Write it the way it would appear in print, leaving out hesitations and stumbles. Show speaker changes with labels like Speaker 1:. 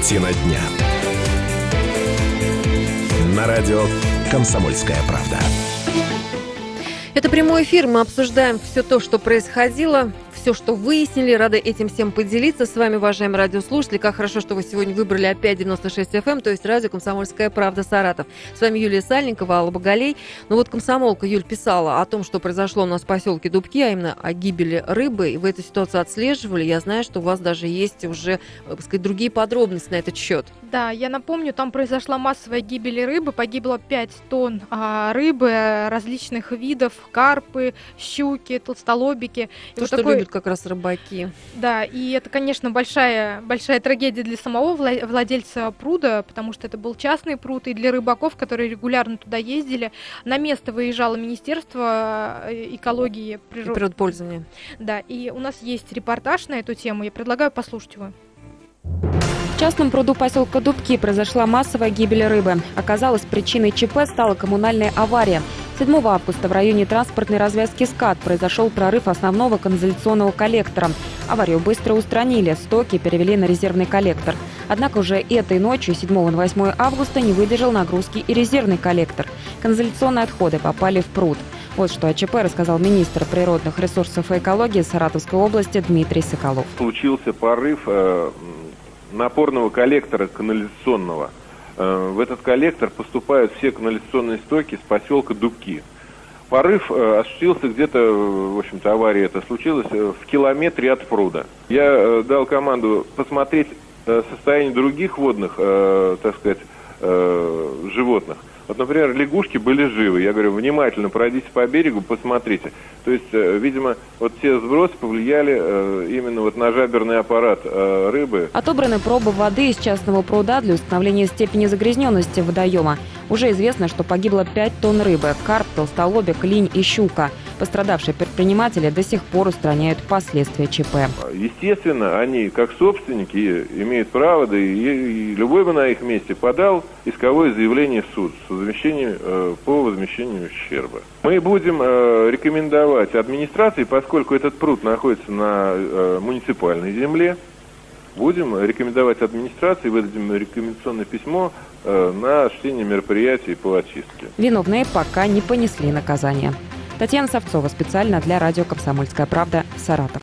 Speaker 1: Картина дня. На радио «Комсомольская правда».
Speaker 2: Это прямой эфир. Мы обсуждаем все то, что происходило, все, что выяснили. Рада этим всем поделиться с вами, уважаемые радиослушатели. Как хорошо, что вы сегодня выбрали опять 96 FM, то есть радио «Комсомольская правда» Саратов. С вами Юлия Сальникова, Алла Багалей. Ну вот комсомолка Юль писала о том, что произошло у нас в поселке Дубки, а именно о гибели рыбы. И вы эту ситуацию отслеживали. Я знаю, что у вас даже есть уже, так сказать, другие подробности на этот счет.
Speaker 3: Да, я напомню, там произошла массовая гибель рыбы. Погибло 5 тонн рыбы различных видов. Карпы, щуки, толстолобики.
Speaker 2: То, что любят как раз рыбаки.
Speaker 3: Да, и это, конечно, большая трагедия для самого владельца пруда, потому что это был частный пруд, и для рыбаков, которые регулярно туда ездили. На место выезжало Министерство экологии и
Speaker 2: природопользования.
Speaker 3: Да, и у нас есть репортаж на эту тему, я предлагаю послушать его.
Speaker 4: В частном пруду поселка Дубки произошла массовая гибель рыбы. Оказалось, причиной ЧП стала коммунальная авария. 7 августа в районе транспортной развязки СКАТ произошел прорыв основного канализационного коллектора. Аварию быстро устранили, стоки перевели на резервный коллектор. Однако уже этой ночью, 7 на 8 августа, не выдержал нагрузки и резервный коллектор. Канализационные отходы попали в пруд. Вот что о ЧП рассказал министр природных ресурсов и экологии Саратовской области Дмитрий Соколов.
Speaker 5: Случился порыв напорного коллектора канализационного. В этот коллектор поступают все канализационные стоки с поселка Дубки. Порыв осуществился где-то, в общем-то, авария это случилась в километре от пруда. Я дал команду посмотреть состояние других водных, так сказать, животных. Вот, например, лягушки были живы. Я говорю, внимательно пройдите по берегу, посмотрите. То есть, видимо, вот те сбросы повлияли именно вот на жаберный аппарат рыбы.
Speaker 4: Отобраны пробы воды из частного пруда для установления степени загрязненности водоема. Уже известно, что погибло 5 тонн рыбы – карп, толстолобик, линь и щука. Пострадавшие предприниматели до сих пор устраняют последствия ЧП.
Speaker 5: Естественно, они, как собственники, имеют право, да и любой бы на их месте подал исковое заявление в суд по возмещению ущерба. Мы будем рекомендовать администрации, поскольку этот пруд находится на муниципальной земле, будем рекомендовать администрации, выдадим рекомендационное письмо на осуществление мероприятий по очистке.
Speaker 4: Виновные пока не понесли наказания. Татьяна Савцова специально для радио «Комсомольская правда», Саратов.